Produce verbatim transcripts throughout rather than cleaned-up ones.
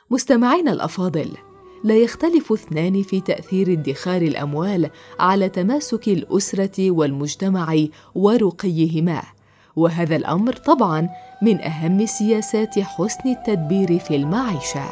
مستمعينا الأفاضل، لا يختلف اثنان في تأثير ادخار الأموال على تماسك الأسرة والمجتمع ورقيهما، وهذا الأمر طبعاً من أهم سياسات حسن التدبير في المعيشة.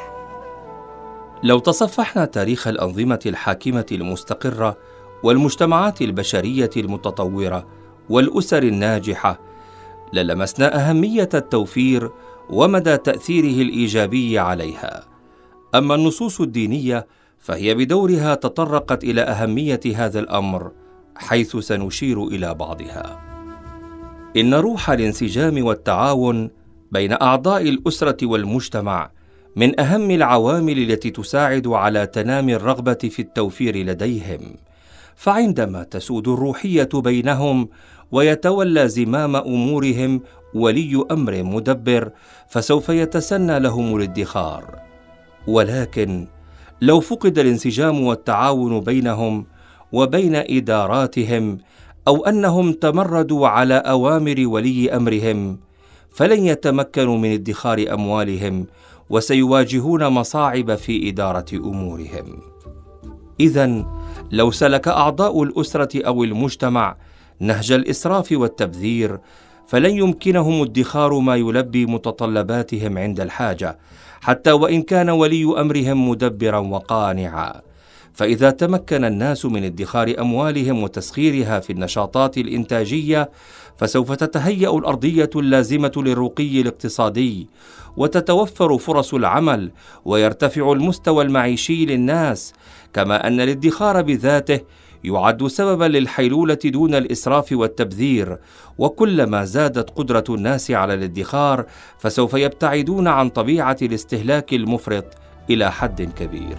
لو تصفحنا تاريخ الأنظمة الحاكمة المستقرة والمجتمعات البشرية المتطورة والأسر الناجحة، للمسنا أهمية التوفير ومدى تأثيره الإيجابي عليها. أما النصوص الدينية فهي بدورها تطرقت إلى أهمية هذا الأمر، حيث سنشير إلى بعضها. إن روح الانسجام والتعاون بين أعضاء الأسرة والمجتمع من أهم العوامل التي تساعد على تنامي الرغبة في التوفير لديهم، فعندما تسود الروحية بينهم ويتولى زمام أمورهم ولي أمر مدبر، فسوف يتسنى لهم الادخار. ولكن لو فقد الانسجام والتعاون بينهم وبين إداراتهم، أو أنهم تمردوا على أوامر ولي أمرهم، فلن يتمكنوا من ادخار أموالهم وسيواجهون مصاعب في إدارة أمورهم. إذن لو سلك أعضاء الأسرة أو المجتمع نهج الإسراف والتبذير، فلن يمكنهم ادخار ما يلبي متطلباتهم عند الحاجة، حتى وإن كان ولي أمرهم مدبرا وقانعا. فإذا تمكن الناس من ادخار أموالهم وتسخيرها في النشاطات الإنتاجية، فسوف تتهيأ الأرضية اللازمة للرقي الاقتصادي، وتتوفر فرص العمل، ويرتفع المستوى المعيشي للناس. كما أن الادخار بذاته يعد سببا للحيلولة دون الإسراف والتبذير، وكلما زادت قدرة الناس على الادخار فسوف يبتعدون عن طبيعة الاستهلاك المفرط إلى حد كبير.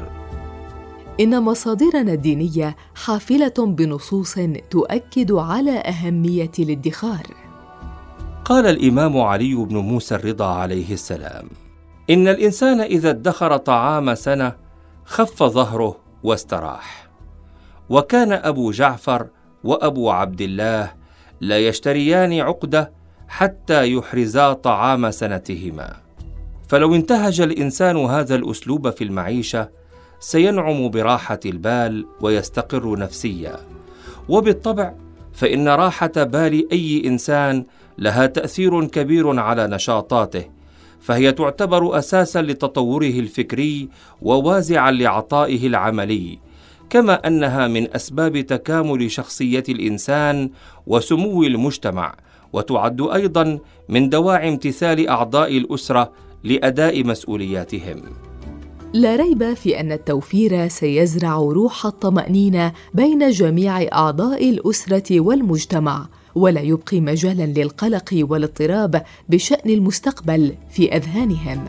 إن مصادرنا الدينية حافلة بنصوص تؤكد على أهمية الادخار. قال الإمام علي بن موسى الرضا عليه السلام: إن الإنسان إذا ادخر طعام سنة خف ظهره واستراح. وكان أبو جعفر وأبو عبد الله لا يشتريان عقدة حتى يحرزا طعام سنتهما. فلو انتهج الإنسان هذا الأسلوب في المعيشة سينعم براحة البال ويستقر نفسيا. وبالطبع فإن راحة بال أي إنسان لها تأثير كبير على نشاطاته، فهي تعتبر أساسا لتطوره الفكري ووازعا لعطائه العملي، كما أنها من أسباب تكامل شخصية الإنسان وسمو المجتمع، وتعد أيضا من دواعي امتثال أعضاء الأسرة لأداء مسؤولياتهم. لا ريب في أن التوفير سيزرع روح الطمأنينة بين جميع أعضاء الأسرة والمجتمع، ولا يبقي مجالاً للقلق والاضطراب بشأن المستقبل في أذهانهم.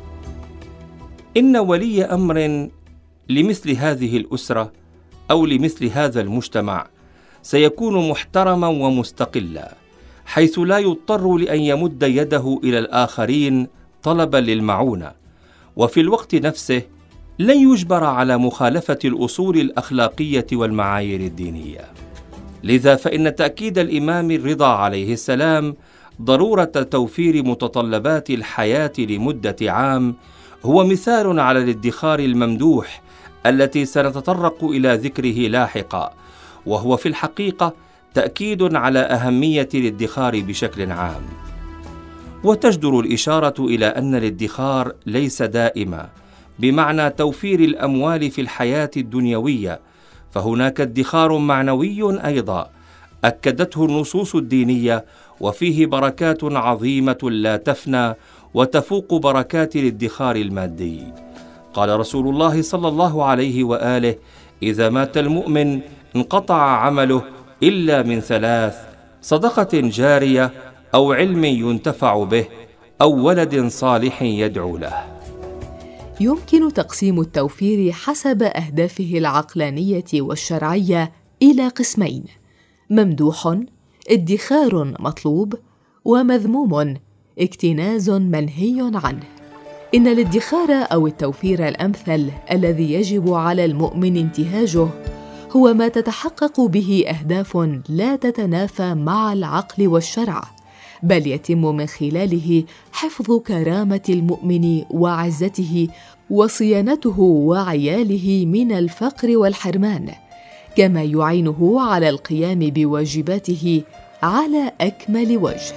إن ولي أمر لمثل هذه الأسرة أو لمثل هذا المجتمع سيكون محترماً ومستقلاً، حيث لا يضطر لأن يمد يده إلى الآخرين طلباً للمعونة، وفي الوقت نفسه لن يجبر على مخالفة الأصول الأخلاقية والمعايير الدينية. لذا فإن تأكيد الإمام الرضا عليه السلام ضرورة توفير متطلبات الحياة لمدة عام هو مثال على الادخار الممدوح التي سنتطرق إلى ذكره لاحقا، وهو في الحقيقة تأكيد على أهمية الادخار بشكل عام. وتجدر الإشارة إلى أن الادخار ليس دائما بمعنى توفير الأموال في الحياة الدنيوية، فهناك ادخار معنوي أيضا أكدته النصوص الدينية، وفيه بركات عظيمة لا تفنى وتفوق بركات الادخار المادي. قال رسول الله صلى الله عليه وآله: إذا مات المؤمن انقطع عمله إلا من ثلاث: صدقة جارية، أو علم ينتفع به، أو ولد صالح يدعو له. يمكن تقسيم التوفير حسب أهدافه العقلانية والشرعية إلى قسمين: ممدوح ادخار مطلوب، ومذموم اكتناز منهي عنه. إن الادخار أو التوفير الأمثل الذي يجب على المؤمن انتهاجه هو ما تتحقق به أهداف لا تتنافى مع العقل والشرع، بل يتم من خلاله حفظ كرامة المؤمن وعزته وصيانته وعياله من الفقر والحرمان، كما يعينه على القيام بواجباته على أكمل وجه.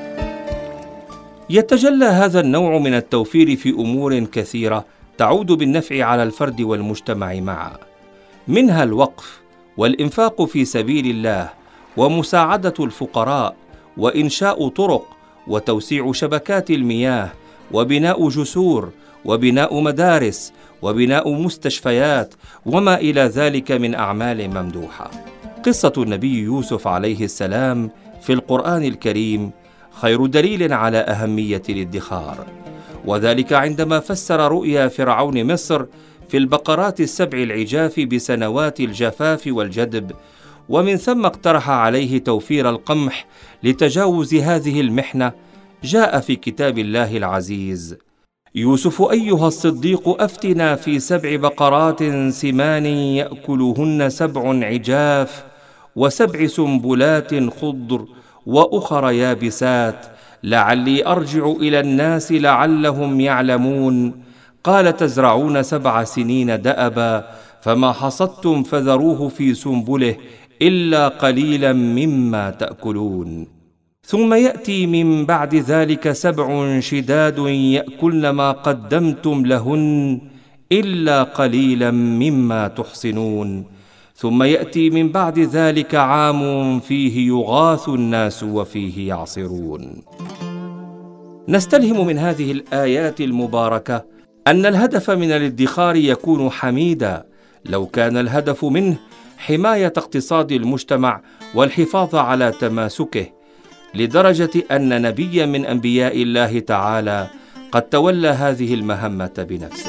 يتجلى هذا النوع من التوفير في أمور كثيرة تعود بالنفع على الفرد والمجتمع معا، منها الوقف والإنفاق في سبيل الله ومساعدة الفقراء وإنشاء طرق وتوسيع شبكات المياه وبناء جسور وبناء مدارس وبناء مستشفيات وما إلى ذلك من أعمال ممدوحة. قصة النبي يوسف عليه السلام في القرآن الكريم خير دليل على أهمية الادخار، وذلك عندما فسر رؤيا فرعون مصر في البقرات السبع العجاف بسنوات الجفاف والجدب، ومن ثم اقترح عليه توفير القمح لتجاوز هذه المحنة. جاء في كتاب الله العزيز: يوسف أيها الصديق أفتنا في سبع بقرات سمان يأكلهن سبع عجاف وسبع سنبلات خضر وأخر يابسات لعلي أرجع إلى الناس لعلهم يعلمون قال تزرعون سبع سنين دأبا فما حصدتم فذروه في سنبله إلا قليلا مما تأكلون ثم يأتي من بعد ذلك سبع شداد يأكلن ما قدمتم لهن إلا قليلا مما تحصنون ثم يأتي من بعد ذلك عام فيه يغاث الناس وفيه يعصرون. نستلهم من هذه الآيات المباركة أن الهدف من الادخار يكون حميدا لو كان الهدف منه حماية اقتصاد المجتمع والحفاظ على تماسكه، لدرجة أن نبيا من أنبياء الله تعالى قد تولى هذه المهمة بنفسه.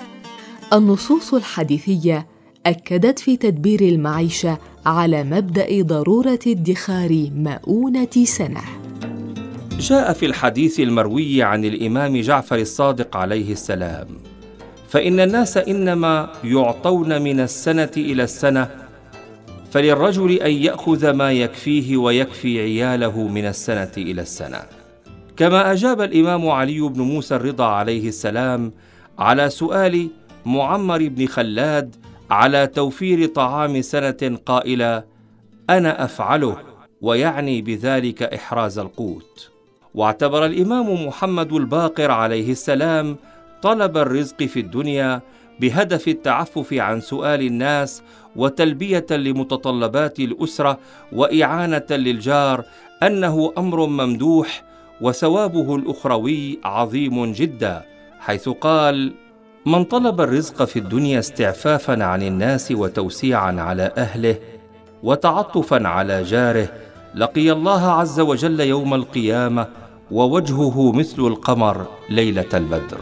النصوص الحديثية أكدت في تدبير المعيشة على مبدأ ضرورة ادخار مؤونة سنة. جاء في الحديث المروي عن الإمام جعفر الصادق عليه السلام: فإن الناس إنما يعطون من السنة إلى السنة، فللرجل أن يأخذ ما يكفيه ويكفي عياله من السنة إلى السنة. كما أجاب الإمام علي بن موسى الرضا عليه السلام على سؤال معمر بن خلاد على توفير طعام سنة قائلا: أنا أفعله، ويعني بذلك إحراز القوت. واعتبر الإمام محمد الباقر عليه السلام طلب الرزق في الدنيا بهدف التعفف عن سؤال الناس وتلبية لمتطلبات الأسرة وإعانة للجار أنه أمر ممدوح وثوابه الأخروي عظيم جدا، حيث قال: من طلب الرزق في الدنيا استعفافا عن الناس وتوسيعا على أهله وتعطفا على جاره لقي الله عز وجل يوم القيامة ووجهه مثل القمر ليلة البدر.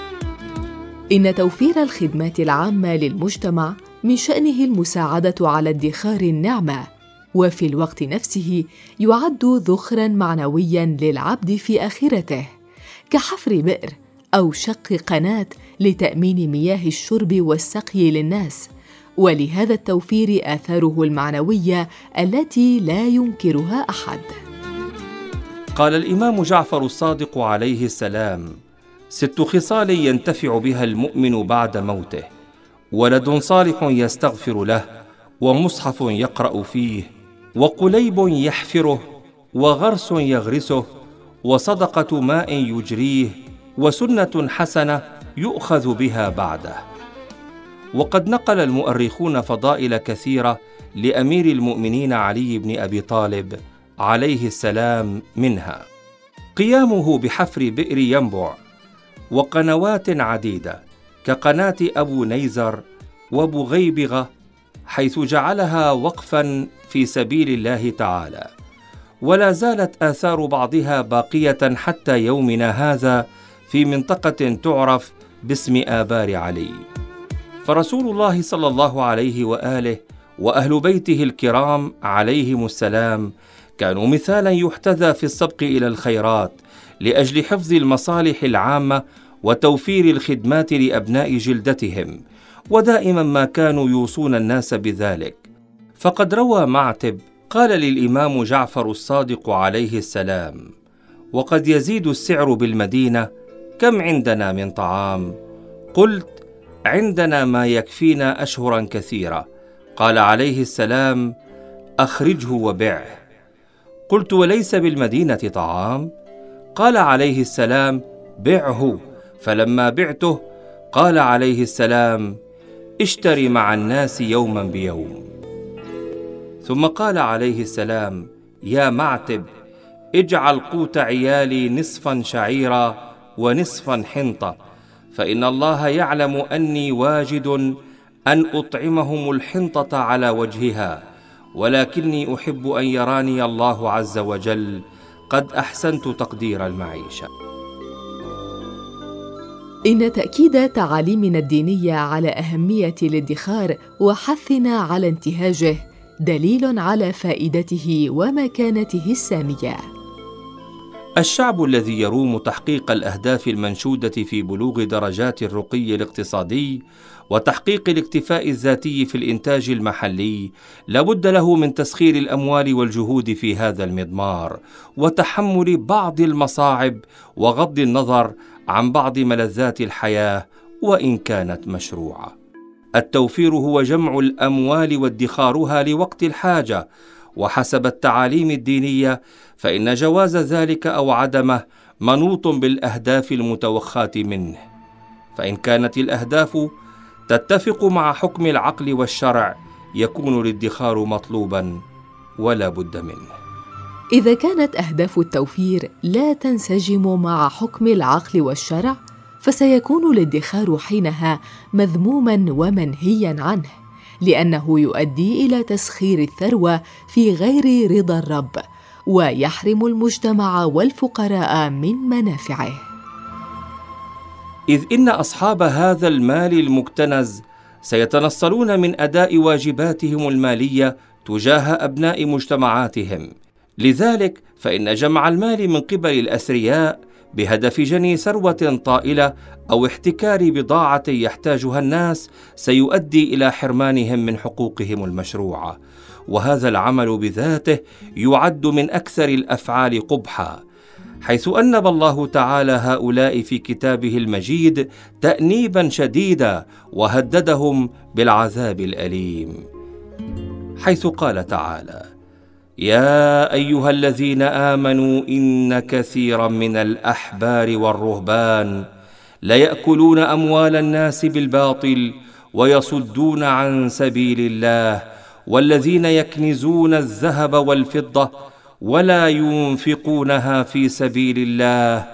إن توفير الخدمات العامة للمجتمع من شأنه المساعدة على ادخار النعمة، وفي الوقت نفسه يعد ذخراً معنوياً للعبد في آخرته، كحفر بئر أو شق قناة لتأمين مياه الشرب والسقي للناس، ولهذا التوفير آثاره المعنوية التي لا ينكرها أحد. قال الإمام جعفر الصادق عليه السلام: ست خصال ينتفع بها المؤمن بعد موته: ولد صالح يستغفر له، ومصحف يقرأ فيه، وقليب يحفره، وغرس يغرسه، وصدقة ماء يجريه، وسنة حسنة يؤخذ بها بعده. وقد نقل المؤرخون فضائل كثيرة لأمير المؤمنين علي بن أبي طالب عليه السلام، منها قيامه بحفر بئر ينبع وقنوات عديدة كقناة أبو نيزر وبغيبغة، حيث جعلها وقفاً في سبيل الله تعالى، ولا زالت آثار بعضها باقية حتى يومنا هذا في منطقة تعرف باسم آبار علي. فرسول الله صلى الله عليه وآله وأهل بيته الكرام عليهم السلام كانوا مثالاً يحتذى في السبق إلى الخيرات لأجل حفظ المصالح العامة وتوفير الخدمات لأبناء جلدتهم، ودائما ما كانوا يوصون الناس بذلك. فقد روى معتب قال للإمام جعفر الصادق عليه السلام: وقد يزيد السعر بالمدينة، كم عندنا من طعام؟ قلت: عندنا ما يكفينا أشهرا كثيرة. قال عليه السلام: أخرجه وبعه. قلت: وليس بالمدينة طعام؟ قال عليه السلام: بعه. فلما بعته قال عليه السلام: اشتري مع الناس يوما بيوم. ثم قال عليه السلام: يا معتب، اجعل قوت عيالي نصفا شعيرا ونصفا حنطة، فإن الله يعلم أني واجد أن أطعمهم الحنطة على وجهها، ولكني أحب أن يراني الله عز وجل قد أحسنت تقدير المعيشة. إن تأكيد تعاليمنا الدينية على أهمية الادخار وحثنا على انتهاجه دليل على فائدته ومكانته السامية. الشعب الذي يروم تحقيق الأهداف المنشودة في بلوغ درجات الرقي الاقتصادي وتحقيق الاكتفاء الذاتي في الإنتاج المحلي لابد له من تسخير الأموال والجهود في هذا المضمار، وتحمل بعض المصاعب وغض النظر عن بعض ملذات الحياة وإن كانت مشروعة. التوفير هو جمع الأموال وادخارها لوقت الحاجة، وحسب التعاليم الدينية فإن جواز ذلك أو عدمه منوط بالأهداف المتوخاة منه، فإن كانت الأهداف تتفق مع حكم العقل والشرع يكون الادخار مطلوبا ولا بد منه. إذا كانت أهداف التوفير لا تنسجم مع حكم العقل والشرع فسيكون الادخار حينها مذموما ومنهيا عنه، لأنه يؤدي إلى تسخير الثروة في غير رضا الرب، ويحرم المجتمع والفقراء من منافعه. إذ إن أصحاب هذا المال المكتنز سيتنصلون من أداء واجباتهم المالية تجاه أبناء مجتمعاتهم، لذلك فإن جمع المال من قبل الأثرياء بهدف جني ثروة طائلة أو احتكار بضاعة يحتاجها الناس سيؤدي إلى حرمانهم من حقوقهم المشروعة، وهذا العمل بذاته يعد من أكثر الأفعال قبحا، حيث أنب الله تعالى هؤلاء في كتابه المجيد تأنيبا شديدا وهددهم بالعذاب الأليم، حيث قال تعالى: يا أيها الذين آمنوا إن كثيرا من الأحبار والرهبان ليأكلون أموال الناس بالباطل ويصدون عن سبيل الله، والذين يكنزون الذهب والفضة ولا ينفقونها في سبيل الله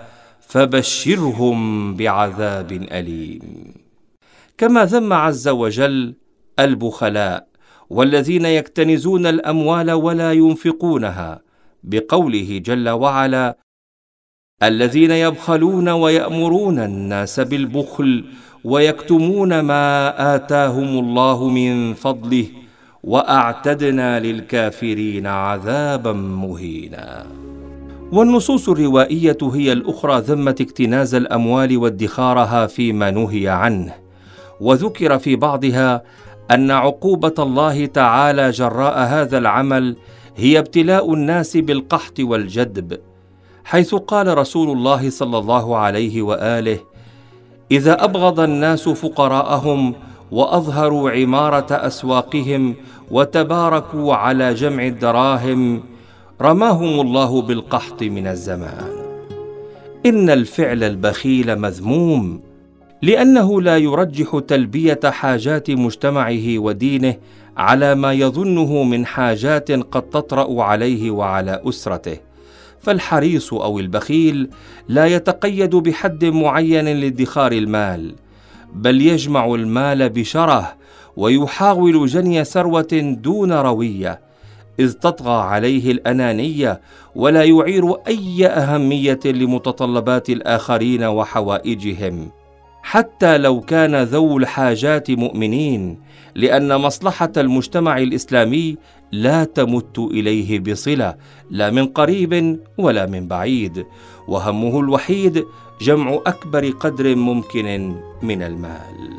فبشرهم بعذاب أليم. كما ذم عز وجل البخلاء والذين يكتنزون الأموال ولا ينفقونها بقوله جل وعلا: الذين يبخلون ويأمرون الناس بالبخل ويكتمون ما آتاهم الله من فضله وأعتدنا للكافرين عذابا مهينا. والنصوص الروائية هي الأخرى ذمت اكتناز الأموال وادخارها فيما نهي عنه، وذكر في بعضها أن عقوبة الله تعالى جراء هذا العمل هي ابتلاء الناس بالقحط والجدب، حيث قال رسول الله صلى الله عليه وآله: إذا أبغض الناس فقراءهم وأظهروا عمارة أسواقهم وتباركوا على جمع الدراهم رماهم الله بالقحط من الزمان. إن الفعل البخيل مذموم، لأنه لا يرجح تلبية حاجات مجتمعه ودينه على ما يظنه من حاجات قد تطرأ عليه وعلى أسرته، فالحريص أو البخيل لا يتقيد بحد معين لادخار المال، بل يجمع المال بشره ويحاول جني ثروة دون روية، إذ تطغى عليه الأنانية ولا يعير أي أهمية لمتطلبات الآخرين وحوائجهم، حتى لو كان ذو الحاجات مؤمنين، لأن مصلحة المجتمع الإسلامي لا تمت إليه بصلة، لا من قريب ولا من بعيد، وهمه الوحيد جمع أكبر قدر ممكن من المال.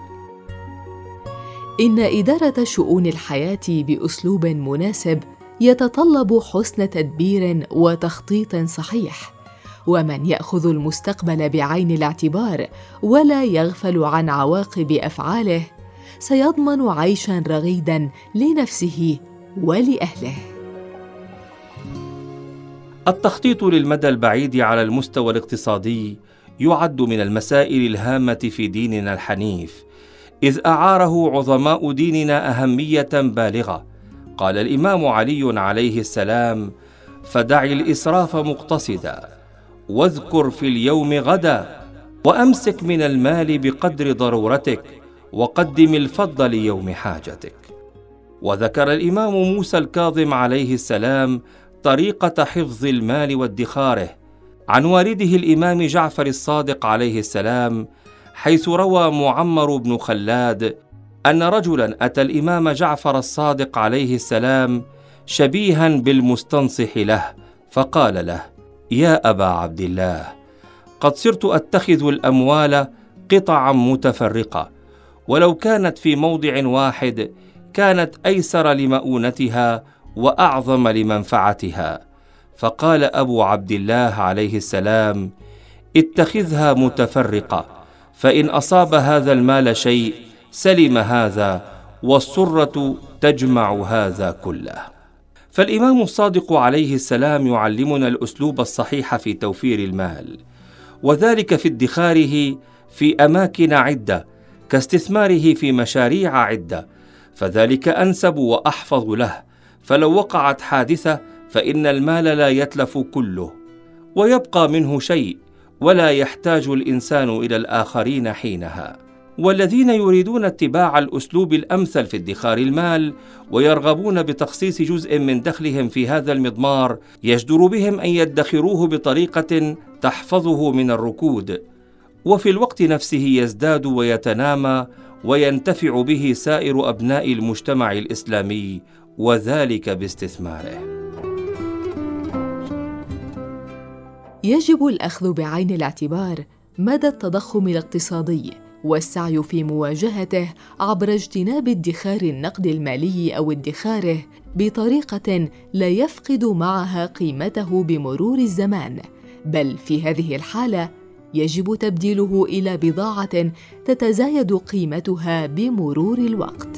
إن إدارة شؤون الحياة بأسلوب مناسب يتطلب حسن تدبير وتخطيط صحيح، ومن يأخذ المستقبل بعين الاعتبار ولا يغفل عن عواقب أفعاله سيضمن عيشاً رغيداً لنفسه ولأهله. التخطيط للمدى البعيد على المستوى الاقتصادي يعد من المسائل الهامة في ديننا الحنيف، إذ أعاره عظماء ديننا أهمية بالغة. قال الإمام علي عليه السلام: فدع الإسراف مقتصدا، واذكر في اليوم غدا، وأمسك من المال بقدر ضرورتك، وقدم الفضل ليوم حاجتك. وذكر الإمام موسى الكاظم عليه السلام طريقة حفظ المال وادخاره عن والده الإمام جعفر الصادق عليه السلام، حيث روى معمر بن خلاد أن رجلاً أتى الإمام جعفر الصادق عليه السلام شبيها بالمستنصح له، فقال له: يا أبا عبد الله، قد صرت أتخذ الأموال قطعاً متفرقة، ولو كانت في موضع واحد كانت أيسر لمؤونتها وأعظم لمنفعتها. فقال أبو عبد الله عليه السلام: اتخذها متفرقة، فإن أصاب هذا المال شيء سلم هذا، والسرة تجمع هذا كله. فالإمام الصادق عليه السلام يعلمنا الأسلوب الصحيح في توفير المال، وذلك في ادخاره في أماكن عدة، كاستثماره في مشاريع عدة، فذلك أنسب وأحفظ له. فلو وقعت حادثة فإن المال لا يتلف كله، ويبقى منه شيء، ولا يحتاج الإنسان إلى الآخرين حينها. والذين يريدون اتباع الأسلوب الأمثل في ادخار المال ويرغبون بتخصيص جزء من دخلهم في هذا المضمار، يجدر بهم أن يدخروه بطريقة تحفظه من الركود، وفي الوقت نفسه يزداد ويتنامى وينتفع به سائر أبناء المجتمع الإسلامي، وذلك باستثماره. يجب الأخذ بعين الاعتبار مدى التضخم الاقتصادي والسعي في مواجهته عبر اجتناب ادخار النقد المالي أو ادخاره بطريقة لا يفقد معها قيمته بمرور الزمان، بل في هذه الحالة يجب تبديله إلى بضاعة تتزايد قيمتها بمرور الوقت.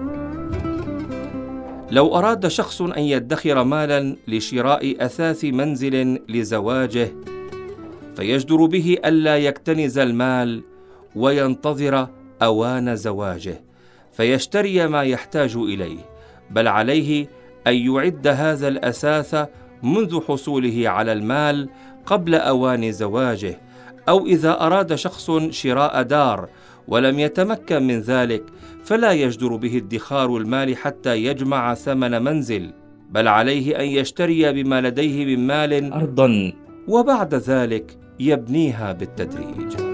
لو أراد شخص أن يدخر مالاً لشراء أثاث منزل لزواجه، فيجدر به ألا يكتنز المال وينتظر أوان زواجه فيشتري ما يحتاج إليه، بل عليه أن يعد هذا الأثاث منذ حصوله على المال قبل أوان زواجه. أو إذا أراد شخص شراء دار ولم يتمكن من ذلك، فلا يجدر به ادخار المال حتى يجمع ثمن منزل، بل عليه أن يشتري بما لديه من مال أرضاً، وبعد ذلك يبنيها بالتدريج.